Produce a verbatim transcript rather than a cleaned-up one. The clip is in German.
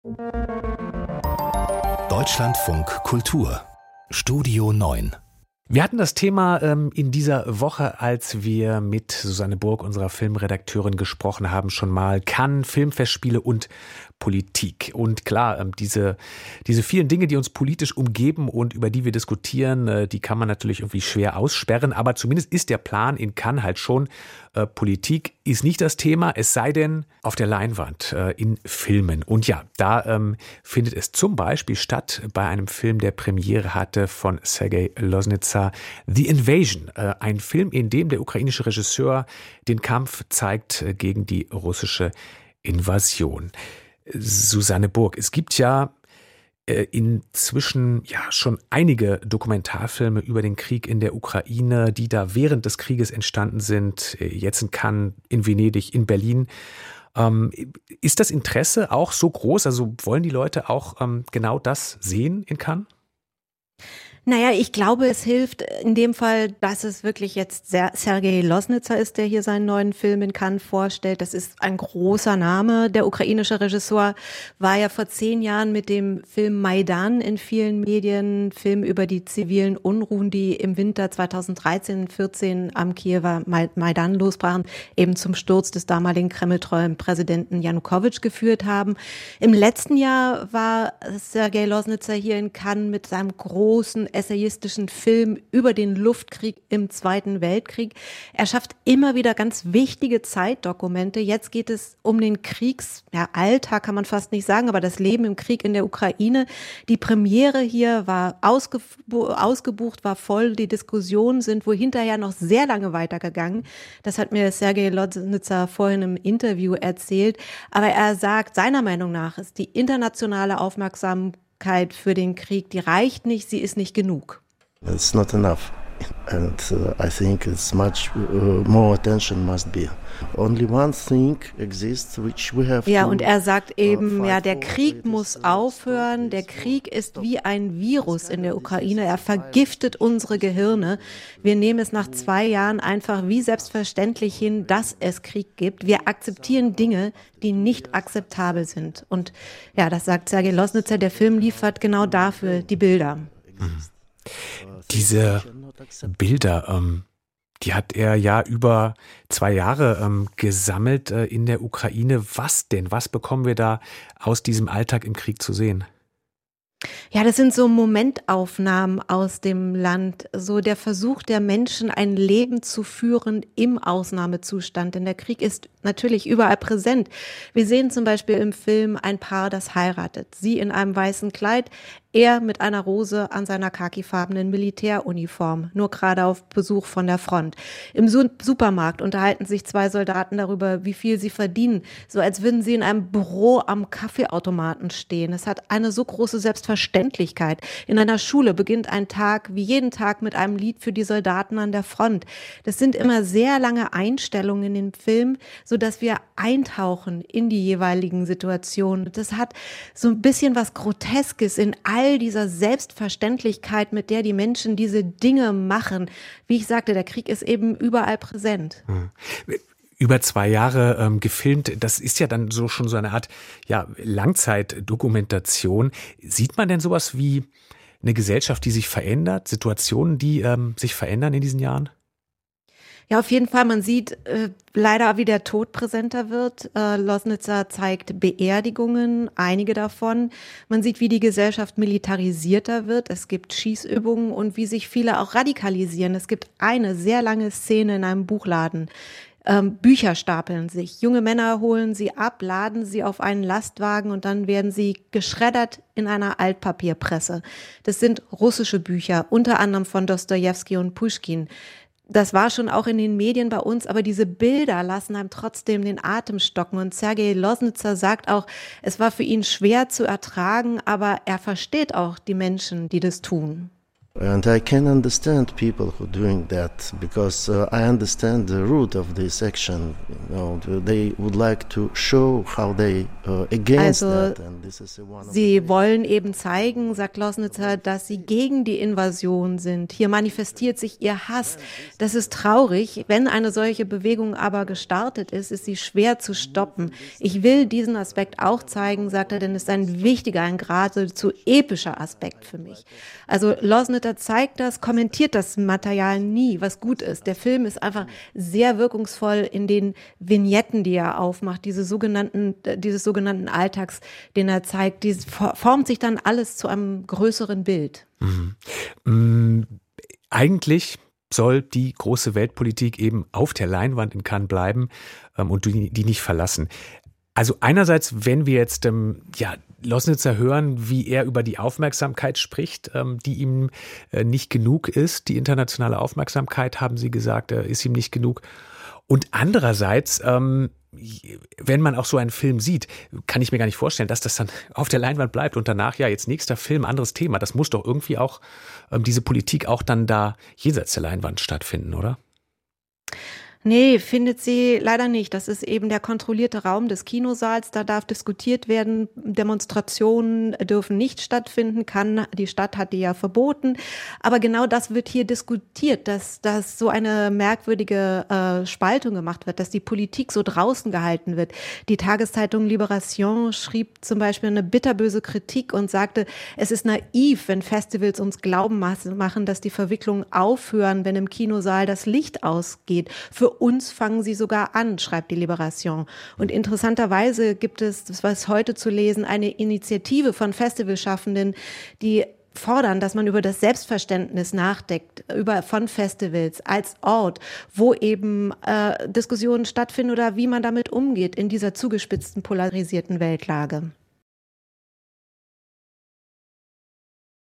Deutschlandfunk Kultur Studio neun. Wir hatten das Thema ähm, in dieser Woche, als wir mit Susanne Burg, unserer Filmredakteurin, gesprochen haben, schon mal Cannes, Filmfestspiele und Politik. Und klar, ähm, diese, diese vielen Dinge, die uns politisch umgeben und über die wir diskutieren, äh, die kann man natürlich irgendwie schwer aussperren. Aber zumindest ist der Plan in Cannes halt schon, äh, Politik ist nicht das Thema, es sei denn auf der Leinwand, äh, in Filmen. Und ja, da ähm, findet es zum Beispiel statt bei einem Film, der Premiere hatte von Sergei Loznitzer, The Invasion. Äh, ein Film, in dem der ukrainische Regisseur den Kampf zeigt äh, gegen die russische Invasion. Susanne Burg, es gibt ja äh, inzwischen ja schon einige Dokumentarfilme über den Krieg in der Ukraine, die da während des Krieges entstanden sind, äh, jetzt in Cannes, in Venedig, in Berlin. Ähm, ist das Interesse auch so groß? Also wollen die Leute auch ähm, genau das sehen in Cannes? Naja, ich glaube, es hilft in dem Fall, dass es wirklich jetzt Sergei Loznitzer ist, der hier seinen neuen Film in Cannes vorstellt. Das ist ein großer Name. Der ukrainische Regisseur war ja vor zehn Jahren mit dem Film Maidan in vielen Medien, Film über die zivilen Unruhen, die im Winter zweitausenddreizehn vierzehn am Kiewer Maidan losbrachen, eben zum Sturz des damaligen kremltreuen Präsidenten Janukowitsch geführt haben. Im letzten Jahr war Sergei Loznitzer hier in Cannes mit seinem großen essayistischen Film über den Luftkrieg im Zweiten Weltkrieg. Er schafft immer wieder ganz wichtige Zeitdokumente. Jetzt geht es um den Kriegsalltag, ja, kann man fast nicht sagen, aber das Leben im Krieg in der Ukraine. Die Premiere hier war ausgebu- ausgebucht, war voll. Die Diskussionen sind wohl hinterher noch sehr lange weitergegangen. Das hat mir Sergei Loznitzer vorhin im Interview erzählt. Aber er sagt, seiner Meinung nach ist die internationale Aufmerksamkeit für den Krieg, die reicht nicht, sie ist nicht genug. It's not enough. And uh, I think it's much uh, more attention must be. Only one thing exists which we have Ja, to, und er sagt eben, uh, ja, der Krieg muss aufhören. Der Krieg ist wie ein Virus in der Ukraine. Er vergiftet unsere Gehirne. Wir nehmen es nach zwei Jahren einfach wie selbstverständlich hin, dass es Krieg gibt. Wir akzeptieren Dinge, die nicht akzeptabel sind. Und ja, das sagt Sergei Loznitzer. Der Film liefert genau dafür die Bilder. Mhm. Diese Bilder, ähm, die hat er ja über zwei Jahre ähm, gesammelt äh, in der Ukraine. Was denn? Was bekommen wir da aus diesem Alltag im Krieg zu sehen? Ja, das sind so Momentaufnahmen aus dem Land, so der Versuch der Menschen, ein Leben zu führen im Ausnahmezustand. Denn der Krieg ist natürlich überall präsent. Wir sehen zum Beispiel im Film ein Paar, das heiratet. Sie in einem weißen Kleid, er mit einer Rose an seiner khakifarbenen Militäruniform, nur gerade auf Besuch von der Front. Im Su- Supermarkt unterhalten sich zwei Soldaten darüber, wie viel sie verdienen, so als würden sie in einem Büro am Kaffeeautomaten stehen. Es hat eine so große Selbstverständlichkeit. In einer Schule beginnt ein Tag wie jeden Tag mit einem Lied für die Soldaten an der Front. Das sind immer sehr lange Einstellungen in dem Film, so dass wir eintauchen in die jeweiligen Situationen. Das hat so ein bisschen was Groteskes in all dieser Selbstverständlichkeit, mit der die Menschen diese Dinge machen. Wie ich sagte, der Krieg ist eben überall präsent. Hm. Über zwei Jahre ähm, gefilmt, das ist ja dann so schon so eine Art ja, Langzeitdokumentation. Sieht man denn sowas wie eine Gesellschaft, die sich verändert, Situationen, die ähm, sich verändern in diesen Jahren? Ja, auf jeden Fall. Man sieht äh, leider, wie der Tod präsenter wird. Äh, Loznitzer zeigt Beerdigungen, einige davon. Man sieht, wie die Gesellschaft militarisierter wird. Es gibt Schießübungen und wie sich viele auch radikalisieren. Es gibt eine sehr lange Szene in einem Buchladen. Ähm, Bücher stapeln sich. Junge Männer holen sie ab, laden sie auf einen Lastwagen und dann werden sie geschreddert in einer Altpapierpresse. Das sind russische Bücher, unter anderem von Dostojewski und Puschkin. Das war schon auch in den Medien bei uns, aber diese Bilder lassen einem trotzdem den Atem stocken. Und Sergei Loznitzer sagt auch, es war für ihn schwer zu ertragen, aber er versteht auch die Menschen, die das tun. And I can understand people who are doing that because uh, I understand the root of this action. You know, they would like to show how they uh, against also, that. And this is one of sie wollen eben zeigen, sagt Loznitzer, dass sie gegen die Invasion sind. Hier manifestiert sich ihr Hass. Das ist traurig. Wenn eine solche Bewegung aber gestartet ist, ist sie schwer zu stoppen. Ich will diesen Aspekt auch zeigen, sagt er, denn es ist ein wichtiger, ein geradezu epischer Aspekt für mich. Also Loznitzer zeigt das, kommentiert das Material nie, was gut ist. Der Film ist einfach sehr wirkungsvoll in den Vignetten, die er aufmacht, diese sogenannten, dieses sogenannten Alltags, den er zeigt. Die formt sich dann alles zu einem größeren Bild. Mhm. Mhm. Eigentlich soll die große Weltpolitik eben auf der Leinwand in Cannes bleiben ähm, und die, die nicht verlassen. Also einerseits, wenn wir jetzt ähm, ja, Loznitzer hören, wie er über die Aufmerksamkeit spricht, ähm, die ihm äh, nicht genug ist, die internationale Aufmerksamkeit, haben Sie gesagt, äh, ist ihm nicht genug. Und andererseits, ähm, wenn man auch so einen Film sieht, kann ich mir gar nicht vorstellen, dass das dann auf der Leinwand bleibt und danach, ja, jetzt nächster Film, anderes Thema. Das muss doch irgendwie auch, ähm, diese Politik auch dann da jenseits der Leinwand stattfinden, oder? Nee, findet sie leider nicht. Das ist eben der kontrollierte Raum des Kinosaals. Da darf diskutiert werden. Demonstrationen dürfen nicht stattfinden. Kann, die Stadt hat die ja verboten. Aber genau das wird hier diskutiert, dass, dass so eine merkwürdige äh, Spaltung gemacht wird, dass die Politik so draußen gehalten wird. Die Tageszeitung Libération schrieb zum Beispiel eine bitterböse Kritik und sagte, es ist naiv, wenn Festivals uns glauben machen, dass die Verwicklungen aufhören, wenn im Kinosaal das Licht ausgeht. Für uns fangen sie sogar an, schreibt die Libération. Und interessanterweise gibt es, das war es heute zu lesen, eine Initiative von Festivalschaffenden, die fordern, dass man über das Selbstverständnis nachdenkt, über von Festivals als Ort, wo eben äh, Diskussionen stattfinden oder wie man damit umgeht in dieser zugespitzten, polarisierten Weltlage.